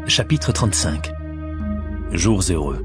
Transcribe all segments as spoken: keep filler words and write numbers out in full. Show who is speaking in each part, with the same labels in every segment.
Speaker 1: Chapitre trente-cinq. Jours heureux.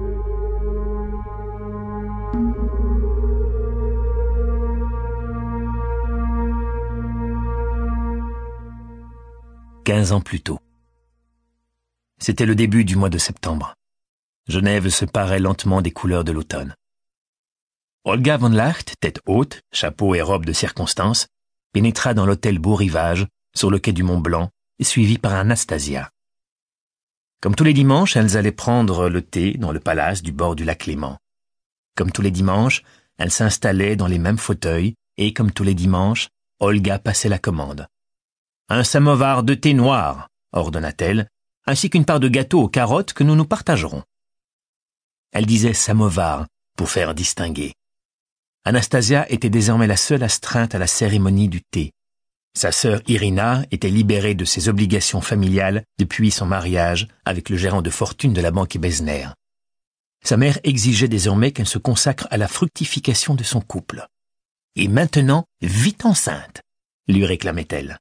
Speaker 1: Quinze ans plus tôt. C'était le début du mois de septembre. Genève se parait lentement des couleurs de l'automne. Olga von Lacht, tête haute, chapeau et robe de circonstance, pénétra dans l'hôtel Beau Rivage, sur le quai du Mont Blanc, suivie par Anastasia. Comme tous les dimanches, elles allaient prendre le thé dans le palace du bord du lac Léman. Comme tous les dimanches, elles s'installaient dans les mêmes fauteuils et, comme tous les dimanches, Olga passait la commande. « Un samovar de thé noir », ordonna-t-elle, ainsi qu'une part de gâteau aux carottes que nous nous partagerons. Elle disait « samovar » pour faire distinguer. Anastasia était désormais la seule astreinte à la cérémonie du thé. Sa sœur Irina était libérée de ses obligations familiales depuis son mariage avec le gérant de fortune de la banque Ebesner. Sa mère exigeait désormais qu'elle se consacre à la fructification de son couple. « Et maintenant, vite enceinte !» lui réclamait-elle.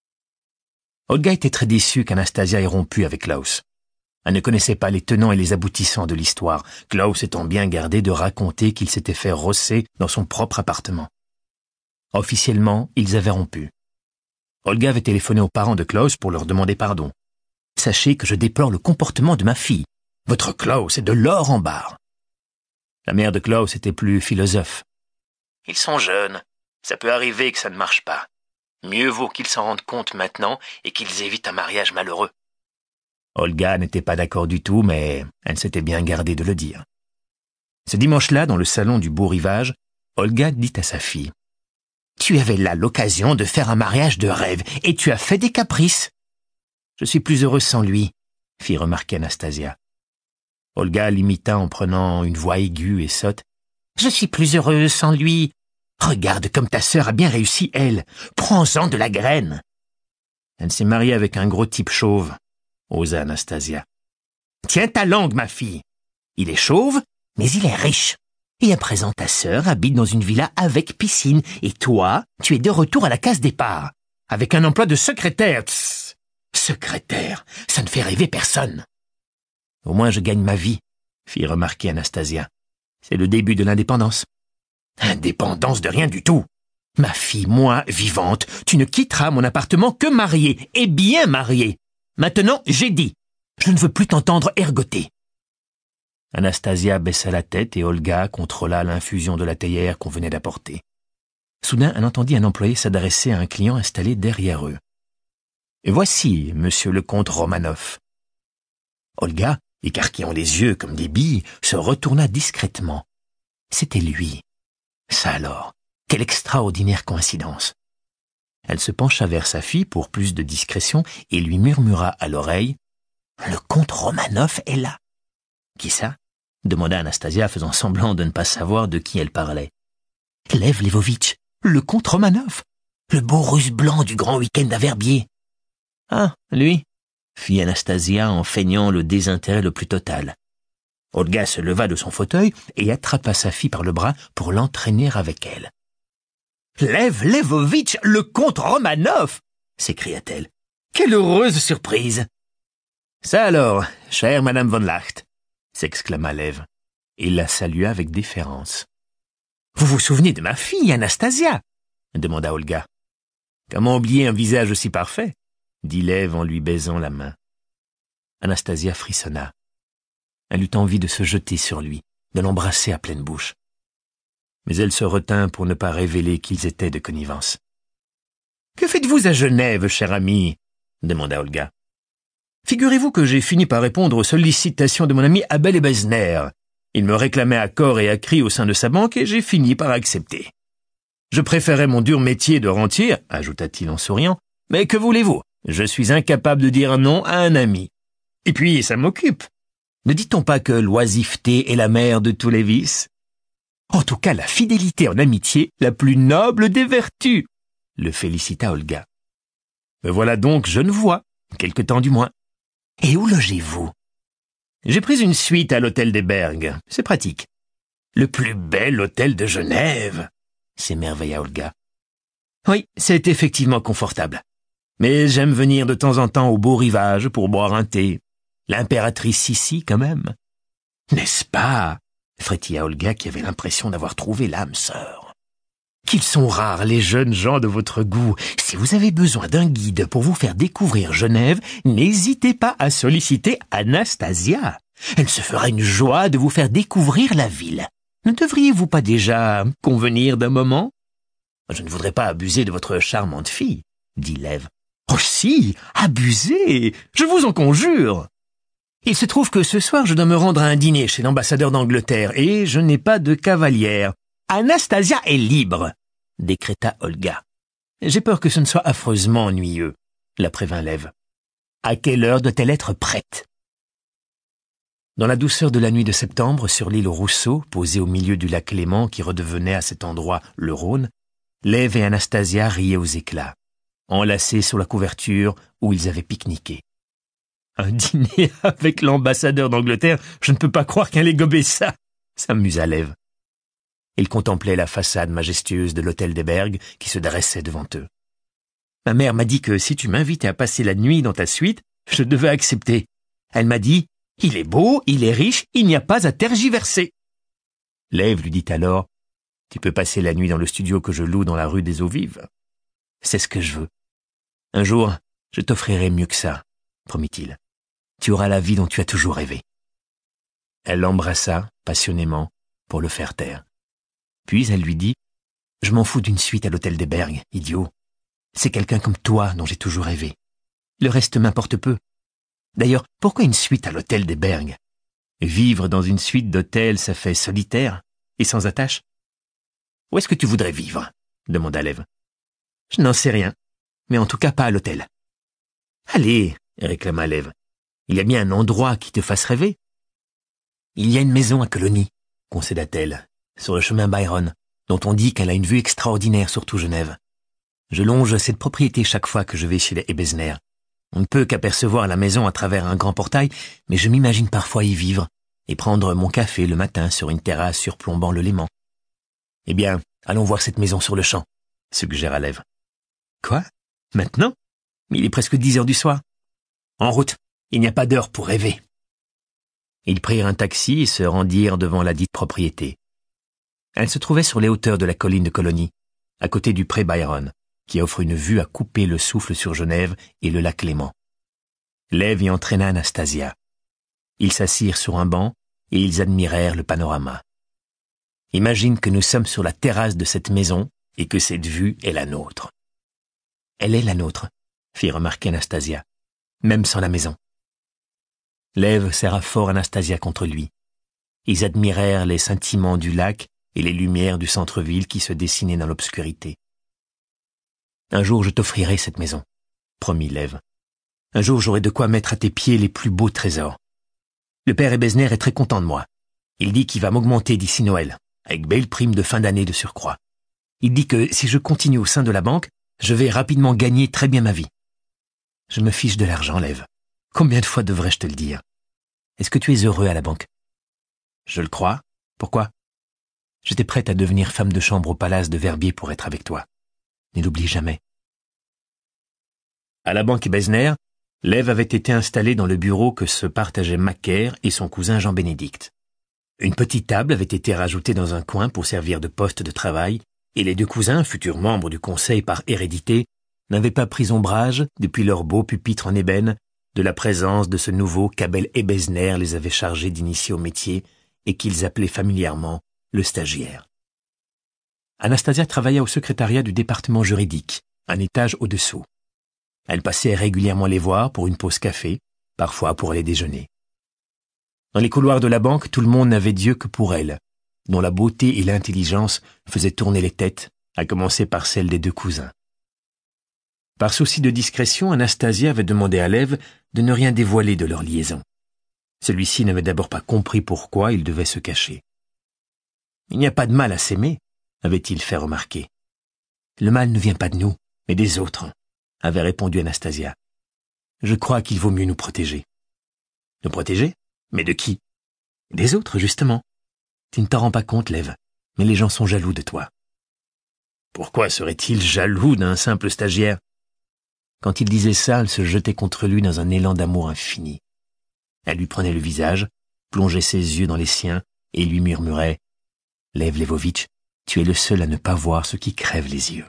Speaker 1: Olga était très déçue qu'Anastasia ait rompu avec Klaus. Elle ne connaissait pas les tenants et les aboutissants de l'histoire, Klaus étant bien gardé de raconter qu'il s'était fait rosser dans son propre appartement. Officiellement, ils avaient rompu. Olga avait téléphoné aux parents de Klaus pour leur demander pardon. « Sachez que je déplore le comportement de ma fille. Votre Klaus est de l'or en barre. » La mère de Klaus était plus philosophe. « Ils sont jeunes. Ça peut arriver que ça ne marche pas. Mieux vaut qu'ils s'en rendent compte maintenant et qu'ils évitent un mariage malheureux. » Olga n'était pas d'accord du tout, mais elle s'était bien gardée de le dire. Ce dimanche-là, dans le salon du Beau Rivage, Olga dit à sa fille: « Tu avais là l'occasion de faire un mariage de rêve, et tu as fait des caprices. »« Je suis plus heureuse sans lui, » fit remarquer Anastasia. Olga l'imita en prenant une voix aiguë et sotte. « Je suis plus heureuse sans lui. Regarde comme ta sœur a bien réussi, elle. Prends-en de la graine. » Elle s'est mariée avec un gros type chauve, osa Anastasia. « Tiens ta langue, ma fille. Il est chauve, mais il est riche. Et à présent, ta sœur habite dans une villa avec piscine, et toi, tu es de retour à la case départ, avec un emploi de secrétaire. Tss, secrétaire, ça ne fait rêver personne. »« Au moins je gagne ma vie, » fit remarquer Anastasia. « C'est le début de l'indépendance. »« Indépendance de rien du tout. Ma fille, moi, vivante, tu ne quitteras mon appartement que mariée, et bien mariée. Maintenant, j'ai dit, je ne veux plus t'entendre ergoter. » Anastasia baissa la tête et Olga contrôla l'infusion de la théière qu'on venait d'apporter. Soudain, elle entendit un employé s'adresser à un client installé derrière eux. « Voici, monsieur le comte Romanov. » Olga, écarquillant les yeux comme des billes, se retourna discrètement. C'était lui. Ça alors, quelle extraordinaire coïncidence. Elle se pencha vers sa fille pour plus de discrétion et lui murmura à l'oreille: « Le comte Romanov est là. »« Qui ça ?» demanda Anastasia, faisant semblant de ne pas savoir de qui elle parlait. « Lev Lvovitch, le comte Romanov, le beau russe blanc du grand week-end à Verbier. »« Ah, lui ?» fit Anastasia en feignant le désintérêt le plus total. Olga se leva de son fauteuil et attrapa sa fille par le bras pour l'entraîner avec elle. « Lev Lvovitch, le comte Romanov !» s'écria-t-elle. « Quelle heureuse surprise !»« Ça alors, chère madame von Lacht !» s'exclama Lev. Il la salua avec déférence. « Vous vous souvenez de ma fille, Anastasia ?» demanda Olga. « Comment oublier un visage aussi parfait ?» dit Lev en lui baisant la main. Anastasia frissonna. Elle eut envie de se jeter sur lui, de l'embrasser à pleine bouche. Mais elle se retint pour ne pas révéler qu'ils étaient de connivence. « Que faites-vous à Genève, cher ami ?» demanda Olga. « Figurez-vous que j'ai fini par répondre aux sollicitations de mon ami Abel Ebesner. Il me réclamait à corps et à cri au sein de sa banque et j'ai fini par accepter. Je préférais mon dur métier de rentier, ajouta-t-il en souriant, mais que voulez-vous, je suis incapable de dire non à un ami. Et puis, ça m'occupe. Ne dit-on pas que l'oisiveté est la mère de tous les vices ? En tout cas, la fidélité en amitié, la plus noble des vertus, le félicita Olga. Me voilà donc genevois, quelque temps du moins. Et où logez-vous ? J'ai pris une suite à l'hôtel des Bergues, c'est pratique. Le plus bel hôtel de Genève, s'émerveilla Olga. Oui, c'est effectivement confortable. Mais j'aime venir de temps en temps au Beau Rivage pour boire un thé, L'impératrice Sissi, quand même. N'est-ce pas? Frétilla Olga qui avait l'impression d'avoir trouvé l'âme sœur. Qu'ils sont rares les jeunes gens de votre goût. Si vous avez besoin d'un guide pour vous faire découvrir Genève, n'hésitez pas à solliciter Anastasia. Elle se fera une joie de vous faire découvrir la ville. Ne devriez-vous pas déjà convenir d'un moment? Je ne voudrais pas abuser de votre charmante fille, dit Lève. Oh si, abuser, je vous en conjure. Il se trouve que ce soir je dois me rendre à un dîner chez l'ambassadeur d'Angleterre et je n'ai pas de cavalière. Anastasia est libre, décréta Olga. J'ai peur que ce ne soit affreusement ennuyeux, la prévint Lève. À quelle heure doit-elle être prête? Dans la douceur de la nuit de septembre, sur l'île aux Rousseaux, posée au milieu du lac Léman qui redevenait à cet endroit le Rhône, Lève et Anastasia riaient aux éclats, enlacés sur la couverture où ils avaient pique-niqué. Un dîner avec l'ambassadeur d'Angleterre, je ne peux pas croire qu'elle ait gobé ça, s'amusa Lève. Ils contemplaient la façade majestueuse de l'hôtel des Bergues qui se dressait devant eux. Ma mère m'a dit que si tu m'invitais à passer la nuit dans ta suite, je devais accepter. Elle m'a dit, il est beau, il est riche, il n'y a pas à tergiverser. Lève lui dit alors, tu peux passer la nuit dans le studio que je loue dans la rue des Eaux Vives. C'est ce que je veux. Un jour, je t'offrirai mieux que ça, promit-il. Tu auras la vie dont tu as toujours rêvé. Elle l'embrassa passionnément pour le faire taire. Puis elle lui dit, je m'en fous d'une suite à l'hôtel des Bergues, idiot. C'est quelqu'un comme toi dont j'ai toujours rêvé. Le reste m'importe peu. D'ailleurs, pourquoi une suite à l'hôtel des Bergues? Vivre dans une suite d'hôtel, ça fait solitaire et sans attache. Où est-ce que tu voudrais vivre? Demanda Lève. Je n'en sais rien, mais en tout cas pas à l'hôtel. Allez, réclama Lève. Il y a bien un endroit qui te fasse rêver. Il y a une maison à Colonie, concéda-t-elle, sur le chemin Byron, dont on dit qu'elle a une vue extraordinaire sur tout Genève. Je longe cette propriété chaque fois que je vais chez les Ebesner. On ne peut qu'apercevoir la maison à travers un grand portail, mais je m'imagine parfois y vivre et prendre mon café le matin sur une terrasse surplombant le Léman. Eh bien, allons voir cette maison sur le champ, suggéra Lève. Quoi? Maintenant? Mais il est presque dix heures du soir. En route, il n'y a pas d'heure pour rêver. Ils prirent un taxi et se rendirent devant la dite propriété. Elle se trouvait sur les hauteurs de la colline de Colonie, à côté du pré Byron, qui offre une vue à couper le souffle sur Genève et le lac Léman. Lève y entraîna Anastasia. Ils s'assirent sur un banc et ils admirèrent le panorama. Imagine que nous sommes sur la terrasse de cette maison et que cette vue est la nôtre. Elle est la nôtre, fit remarquer Anastasia, même sans la maison. Lève serra fort Anastasia contre lui. Ils admirèrent les scintillements du lac et les lumières du centre-ville qui se dessinaient dans l'obscurité. Un jour je t'offrirai cette maison, promit Lève. Un jour j'aurai de quoi mettre à tes pieds les plus beaux trésors. Le père Ebesner est très content de moi. Il dit qu'il va m'augmenter d'ici Noël, avec belle prime de fin d'année de surcroît. Il dit que si je continue au sein de la banque, je vais rapidement gagner très bien ma vie. Je me fiche de l'argent, Lève. Combien de fois devrais-je te le dire? Est-ce que tu es heureux à la banque? Je le crois. Pourquoi? J'étais prête à devenir femme de chambre au palace de Verbier pour être avec toi. Ne l'oublie jamais. À la banque Ebesner, Lève avait été installé dans le bureau que se partageaient Macaire et son cousin Jean-Bénédicte. Une petite table avait été rajoutée dans un coin pour servir de poste de travail, et les deux cousins, futurs membres du conseil par hérédité, n'avaient pas pris ombrage, depuis leur beau pupitre en ébène, de la présence de ce nouveau qu'Abel Ebesner les avait chargés d'initier au métier et qu'ils appelaient familièrement le stagiaire. Anastasia travailla au secrétariat du département juridique, un étage au-dessous. Elle passait régulièrement les voir pour une pause café, parfois pour aller déjeuner. Dans les couloirs de la banque, tout le monde n'avait d'yeux que pour elle, dont la beauté et l'intelligence faisaient tourner les têtes, à commencer par celle des deux cousins. Par souci de discrétion, Anastasia avait demandé à Lève de ne rien dévoiler de leur liaison. Celui-ci n'avait d'abord pas compris pourquoi il devait se cacher. « Il n'y a pas de mal à s'aimer », avait-il fait remarquer. « Le mal ne vient pas de nous, mais des autres », avait répondu Anastasia. « Je crois qu'il vaut mieux nous protéger. »« Nous protéger? Mais de qui? »« Des autres, justement. Tu ne t'en rends pas compte, Lève, mais les gens sont jaloux de toi. »« Pourquoi serait-il jaloux d'un simple stagiaire ?» Quand il disait ça, elle se jetait contre lui dans un élan d'amour infini. Elle lui prenait le visage, plongeait ses yeux dans les siens et lui murmurait « Lev Levovitch, tu es le seul à ne pas voir ce qui crève les yeux. »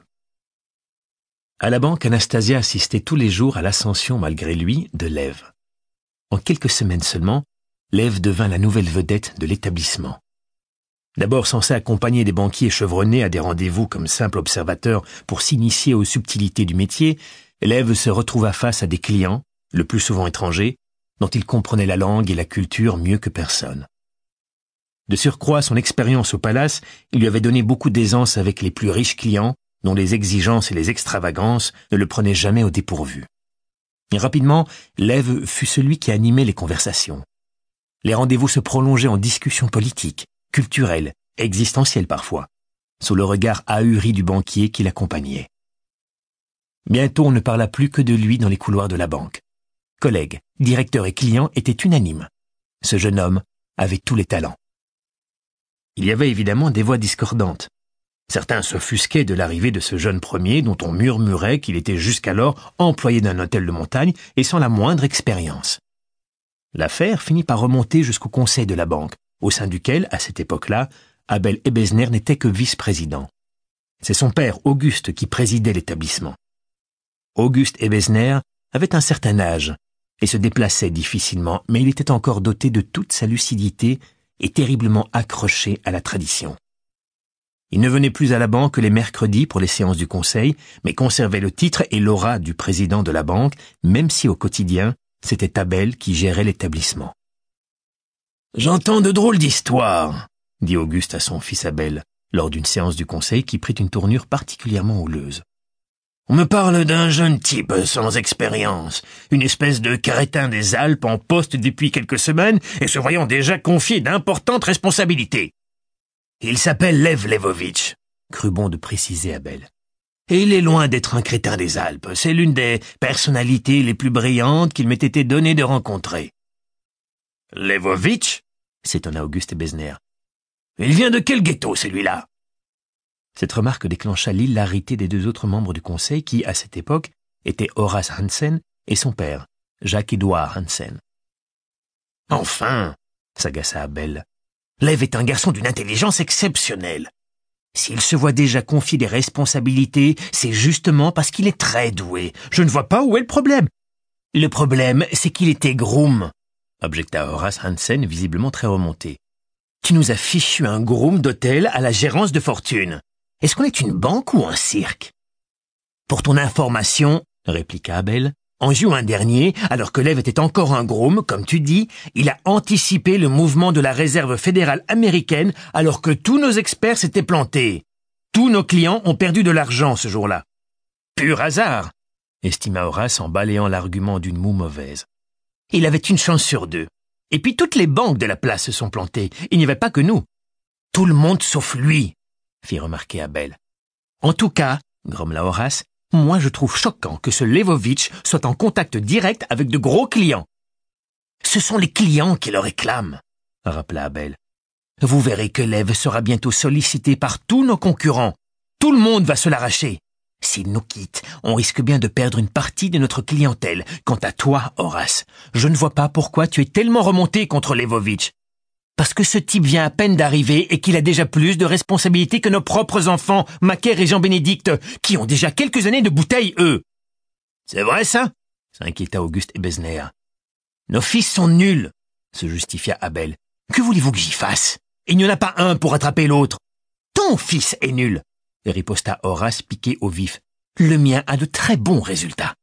Speaker 1: À la banque, Anastasia assistait tous les jours à l'ascension, malgré lui, de Lev. En quelques semaines seulement, Lev devint la nouvelle vedette de l'établissement. D'abord censé accompagner des banquiers chevronnés à des rendez-vous comme simple observateur pour s'initier aux subtilités du métier, Lev se retrouva face à des clients, le plus souvent étrangers, dont il comprenait la langue et la culture mieux que personne. De surcroît, son expérience au palace lui avait donné beaucoup d'aisance avec les plus riches clients, dont les exigences et les extravagances ne le prenaient jamais au dépourvu. Et rapidement, Lev fut celui qui animait les conversations. Les rendez-vous se prolongeaient en discussions politiques, culturelles, existentielles parfois, sous le regard ahuri du banquier qui l'accompagnait. Bientôt, on ne parla plus que de lui dans les couloirs de la banque. Collègues, directeurs et clients étaient unanimes. Ce jeune homme avait tous les talents. Il y avait évidemment des voix discordantes. Certains s'offusquaient de l'arrivée de ce jeune premier dont on murmurait qu'il était jusqu'alors employé d'un hôtel de montagne et sans la moindre expérience. L'affaire finit par remonter jusqu'au conseil de la banque, au sein duquel, à cette époque-là, Abel Ebezner n'était que vice-président. C'est son père, Auguste, qui présidait l'établissement. Auguste Ebezner avait un certain âge et se déplaçait difficilement, mais il était encore doté de toute sa lucidité et terriblement accroché à la tradition. Il ne venait plus à la banque que les mercredis pour les séances du conseil, mais conservait le titre et l'aura du président de la banque, même si au quotidien, c'était Abel qui gérait l'établissement. « J'entends de drôles d'histoires, » dit Auguste à son fils Abel, lors d'une séance du conseil qui prit une tournure particulièrement houleuse. « On me parle d'un jeune type sans expérience, une espèce de crétin des Alpes en poste depuis quelques semaines et se voyant déjà confier d'importantes responsabilités. Il s'appelle Lev Levovitch, crut bon de préciser Abel. Et il est loin d'être un crétin des Alpes. C'est l'une des personnalités les plus brillantes qu'il m'ait été donné de rencontrer. « Levovitch » s'étonna Auguste Ebezner. « Il vient de quel ghetto, celui-là » Cette remarque déclencha l'hilarité des deux autres membres du conseil qui, à cette époque, étaient Horace Hansen et son père, Jacques-Édouard Hansen. « Enfin » s'agaça Abel. Lev est un garçon d'une intelligence exceptionnelle. S'il se voit déjà confier des responsabilités, c'est justement parce qu'il est très doué. Je ne vois pas où est le problème. Le problème, c'est qu'il était groom, objecta Horace Hansen, visiblement très remonté. Tu nous as fichu un groom d'hôtel à la gérance de fortune. Est-ce qu'on est une banque ou un cirque? Pour ton information, répliqua Abel, en juin dernier, alors que Lev était encore un groom, comme tu dis, il a anticipé le mouvement de la réserve fédérale américaine alors que tous nos experts s'étaient plantés. Tous nos clients ont perdu de l'argent ce jour-là. Pur hasard, estima Horace en balayant l'argument d'une moue mauvaise. Il avait une chance sur deux. Et puis toutes les banques de la place se sont plantées. Il n'y avait pas que nous. Tout le monde sauf lui, fit remarquer Abel. En tout cas, grommela Horace, moi, je trouve choquant que ce Levovitch soit en contact direct avec de gros clients. Ce sont les clients qui le réclament, rappela Abel. Vous verrez que Lev sera bientôt sollicité par tous nos concurrents. Tout le monde va se l'arracher. S'il nous quitte, on risque bien de perdre une partie de notre clientèle. Quant à toi, Horace, je ne vois pas pourquoi tu es tellement remonté contre Levovitch. Parce que ce type vient à peine d'arriver et qu'il a déjà plus de responsabilités que nos propres enfants, Macaire et Jean-Bénédicte, qui ont déjà quelques années de bouteille, eux. C'est vrai, ça? S'inquiéta Auguste Ebezner. Nos fils sont nuls, se justifia Abel. Que voulez-vous que j'y fasse? Il n'y en a pas un pour attraper l'autre. Ton fils est nul, riposta Horace piqué au vif. Le mien a de très bons résultats.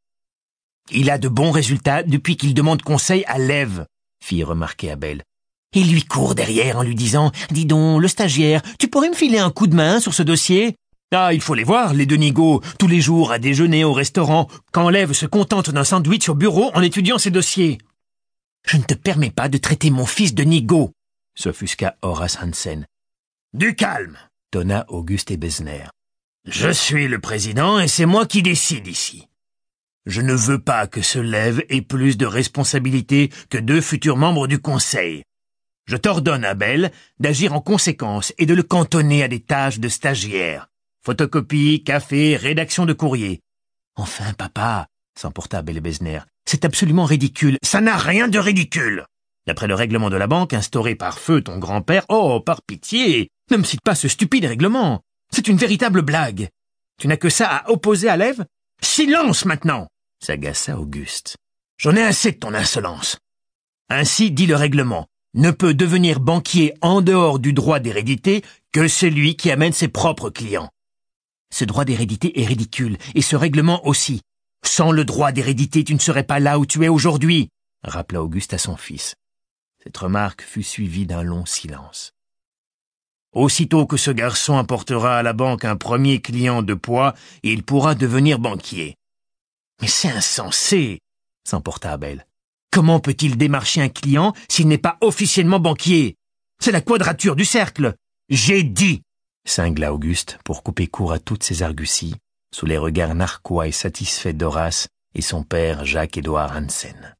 Speaker 1: Il a de bons résultats depuis qu'il demande conseil à Lev, fit remarquer Abel. Il lui court derrière en lui disant « Dis donc, le stagiaire, tu pourrais me filer un coup de main sur ce dossier ?» Ah, il faut les voir, les deux nigauds, tous les jours à déjeuner au restaurant, quand Lev se contente d'un sandwich au bureau en étudiant ses dossiers. « Je ne te permets pas de traiter mon fils de nigaud !» s'offusqua Horace Hansen. « Du calme !» tonna Auguste Ebezner. « Je suis le président et c'est moi qui décide ici. Je ne veux pas que ce Lev ait plus de responsabilités que deux futurs membres du conseil. Je t'ordonne, Abel, d'agir en conséquence et de le cantonner à des tâches de stagiaire. Photocopie, café, rédaction de courrier. Enfin, papa, s'emporta Abel Ebezner, c'est absolument ridicule. Ça n'a rien de ridicule. D'après le règlement de la banque instauré par feu ton grand-père, oh, par pitié, ne me cite pas ce stupide règlement. C'est une véritable blague. Tu n'as que ça à opposer à l'Ève? Silence maintenant! S'agaça Auguste. J'en ai assez de ton insolence. Ainsi dit le règlement. Ne peut devenir banquier en dehors du droit d'hérédité que celui qui amène ses propres clients. Ce droit d'hérédité est ridicule, et ce règlement aussi. Sans le droit d'hérédité, tu ne serais pas là où tu es aujourd'hui, rappela Auguste à son fils. Cette remarque fut suivie d'un long silence. Aussitôt que ce garçon apportera à la banque un premier client de poids, il pourra devenir banquier. Mais c'est insensé, s'emporta Abel. Comment peut-il démarcher un client s'il n'est pas officiellement banquier? C'est la quadrature du cercle. J'ai dit, cingla Auguste pour couper court à toutes ses arguties, sous les regards narquois et satisfaits d'Horace et son père Jacques-Édouard Hansen.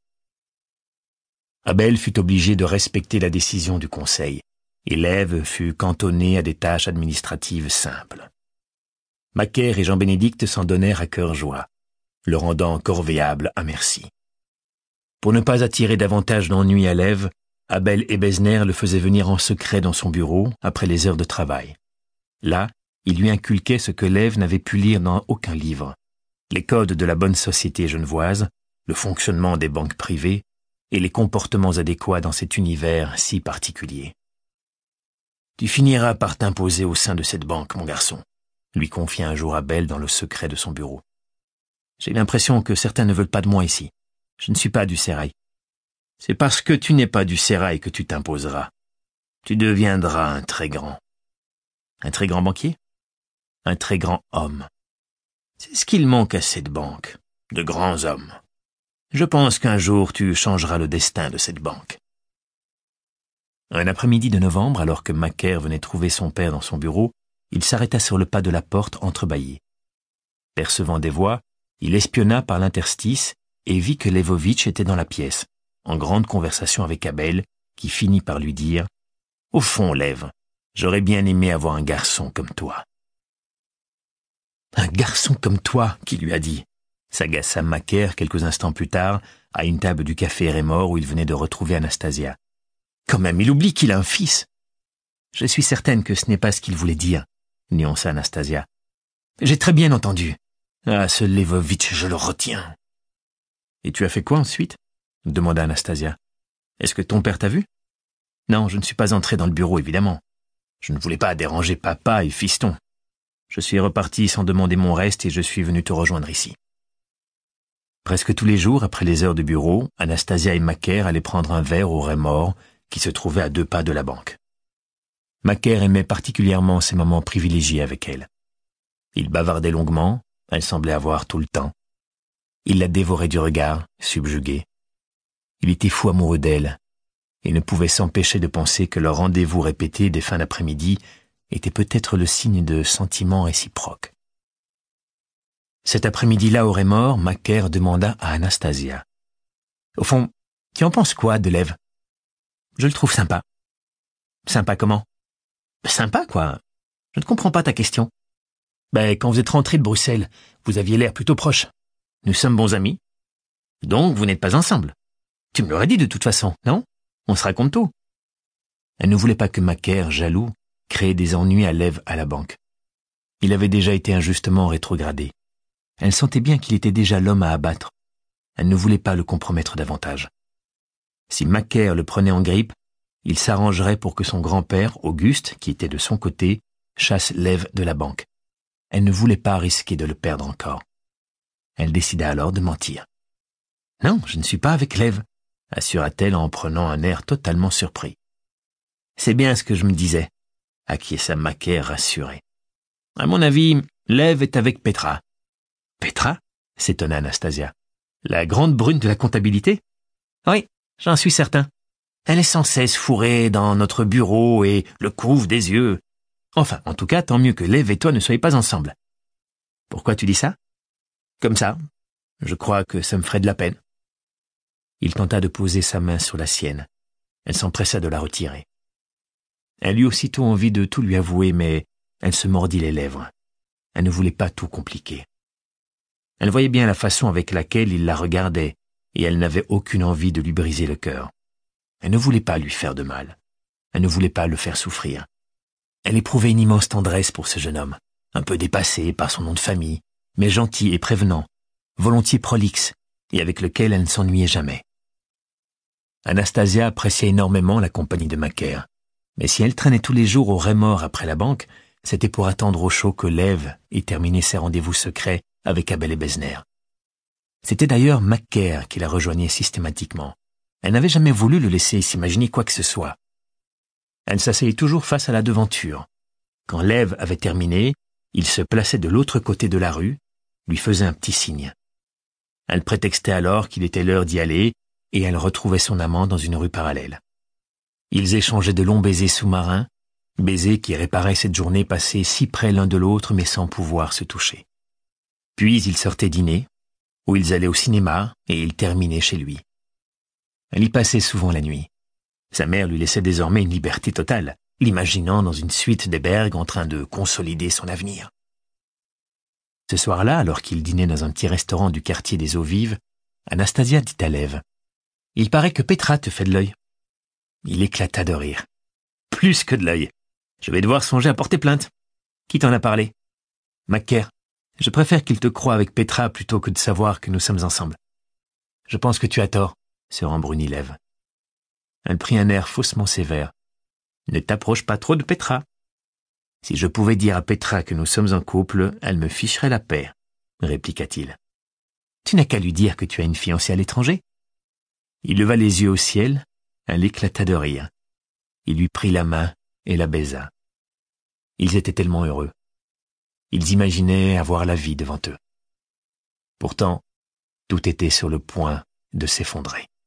Speaker 1: Abel fut obligé de respecter la décision du conseil, et l'Ève fut cantonnée à des tâches administratives simples. Macaire et Jean-Bénédicte s'en donnèrent à cœur joie, le rendant corvéable à merci. Pour ne pas attirer davantage d'ennui à l'Ève, Abel et Besner le faisaient venir en secret dans son bureau après les heures de travail. Là, il lui inculquait ce que l'Ève n'avait pu lire dans aucun livre, les codes de la bonne société genevoise, le fonctionnement des banques privées et les comportements adéquats dans cet univers si particulier. « Tu finiras par t'imposer au sein de cette banque, mon garçon », lui confia un jour Abel dans le secret de son bureau. « J'ai l'impression que certains ne veulent pas de moi ici. Je ne suis pas du sérail. C'est parce que tu n'es pas du sérail que tu t'imposeras. Tu deviendras un très grand. Un très grand banquier? Un très grand homme. C'est ce qu'il manque à cette banque, de grands hommes. Je pense qu'un jour tu changeras le destin de cette banque. » Un après-midi de novembre, alors que Macaire venait trouver son père dans son bureau, il s'arrêta sur le pas de la porte entrebâillée. Percevant des voix, il espionna par l'interstice et vit que Lvovitch était dans la pièce, en grande conversation avec Abel, qui finit par lui dire « Au fond, Lève, j'aurais bien aimé avoir un garçon comme toi. » « Un garçon comme toi, qui lui a dit ?» s'agaça Macaire quelques instants plus tard, à une table du café Raymore où il venait de retrouver Anastasia. « Quand même, il oublie qu'il a un fils. » « Je suis certaine que ce n'est pas ce qu'il voulait dire, » nuança Anastasia. « J'ai très bien entendu. Ah, ce Lvovitch, je le retiens. »« Et tu as fait quoi ensuite ?» demanda Anastasia. « Est-ce que ton père t'a vu ?»« Non, je ne suis pas entré dans le bureau, évidemment. Je ne voulais pas déranger papa et fiston. Je suis reparti sans demander mon reste et je suis venu te rejoindre ici. » Presque tous les jours, après les heures de bureau, Anastasia et Macaire allaient prendre un verre au Raymore, qui se trouvait à deux pas de la banque. Macaire aimait particulièrement ces moments privilégiés avec elle. Il bavardait longuement, elle semblait avoir tout le temps. Il la dévorait du regard, subjugué. Il était fou amoureux d'elle, et ne pouvait s'empêcher de penser que leur rendez-vous répété des fins d'après-midi était peut-être le signe de sentiments réciproques. Cet après-midi-là au Raymore, Macaire demanda à Anastasia. « Au fond, tu en penses quoi de l'Ève ? Je le trouve sympa. »« Sympa comment ? » ?»« Sympa, quoi. Je ne comprends pas ta question. »« Ben, quand vous êtes rentrés de Bruxelles, vous aviez l'air plutôt proche. Nous sommes bons amis. Donc, vous n'êtes pas ensemble. Tu me l'aurais dit de toute façon, non ? On se raconte tout. » Elle ne voulait pas que Macaire, jaloux, crée des ennuis à l'Ève à la banque. Il avait déjà été injustement rétrogradé. Elle sentait bien qu'il était déjà l'homme à abattre. Elle ne voulait pas le compromettre davantage. Si Macaire le prenait en grippe, il s'arrangerait pour que son grand-père, Auguste, qui était de son côté, chasse l'Ève de la banque. Elle ne voulait pas risquer de le perdre encore. Elle décida alors de mentir. « Non, je ne suis pas avec l'Ève, » assura-t-elle en prenant un air totalement surpris. « C'est bien ce que je me disais, » acquiesça Macaire rassuré. « À mon avis, l'Ève est avec Petra. »« Petra ?» s'étonna Anastasia. « La grande brune de la comptabilité ?»« Oui, j'en suis certain. Elle est sans cesse fourrée dans notre bureau et le couvre des yeux. Enfin, en tout cas, tant mieux que l'Ève et toi ne soyez pas ensemble. »« Pourquoi tu dis ça ?»« Comme ça. Je crois que ça me ferait de la peine. » Il tenta de poser sa main sur la sienne. Elle s'empressa de la retirer. Elle eut aussitôt envie de tout lui avouer, mais elle se mordit les lèvres. Elle ne voulait pas tout compliquer. Elle voyait bien la façon avec laquelle il la regardait, et elle n'avait aucune envie de lui briser le cœur. Elle ne voulait pas lui faire de mal. Elle ne voulait pas le faire souffrir. Elle éprouvait une immense tendresse pour ce jeune homme, un peu dépassé par son nom de famille, mais gentil et prévenant, volontiers prolixe, et avec lequel elle ne s'ennuyait jamais. Anastasia appréciait énormément la compagnie de Macaire, mais si elle traînait tous les jours au Raymore après la banque, c'était pour attendre au chaud que Lève ait terminé ses rendez-vous secrets avec Abel et Besner. C'était d'ailleurs Macaire qui la rejoignait systématiquement. Elle n'avait jamais voulu le laisser s'imaginer quoi que ce soit. Elle s'asseyait toujours face à la devanture. Quand Lève avait terminé, il se plaçait de l'autre côté de la rue, lui faisait un petit signe. Elle prétextait alors qu'il était l'heure d'y aller, et elle retrouvait son amant dans une rue parallèle. Ils échangeaient de longs baisers sous-marins, baisers qui réparaient cette journée passée si près l'un de l'autre mais sans pouvoir se toucher. Puis ils sortaient dîner, ou ils allaient au cinéma, et ils terminaient chez lui. Elle y passait souvent la nuit. Sa mère lui laissait désormais une liberté totale, l'imaginant dans une suite des berges en train de consolider son avenir. Ce soir-là, alors qu'il dînait dans un petit restaurant du quartier des Eaux-Vives, Anastasia dit à Lève : « Il paraît que Petra te fait de l'œil. » Il éclata de rire. « Plus que de l'œil. Je vais devoir songer à porter plainte. Qui t'en a parlé ? » ?»« Macaire. Je préfère qu'il te croie avec Petra plutôt que de savoir que nous sommes ensemble. »« Je pense que tu as tort, » se rembrunit Lève. Elle prit un air faussement sévère. « Ne t'approche pas trop de Petra. Si je pouvais dire à Petra que nous sommes en couple, elle me ficherait la paix, » répliqua-t-il. « Tu n'as qu'à lui dire que tu as une fiancée à l'étranger. » Il leva les yeux au ciel, elle éclata de rire. Il lui prit la main et la baisa. Ils étaient tellement heureux. Ils imaginaient avoir la vie devant eux. Pourtant, tout était sur le point de s'effondrer.